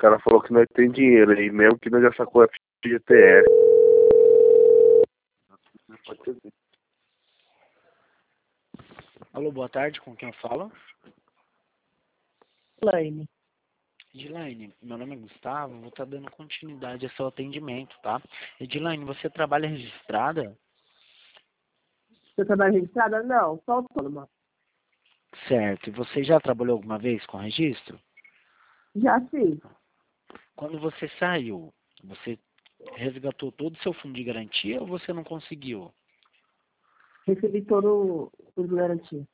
cara falou que nós tem dinheiro aí, mesmo que nós já sacou FGTS. Pode ser. Alô, boa tarde, com quem eu falo? Elaine. Edilaine, meu nome é Gustavo, vou estar dando continuidade ao seu atendimento, tá? Edilaine, você trabalha registrada? Você trabalha registrada? Não, só autônoma. Certo, e você já trabalhou alguma vez com registro? Já sim. Quando você saiu, você resgatou todo o seu fundo de garantia ou você não conseguiu? Recebi todo o garantia.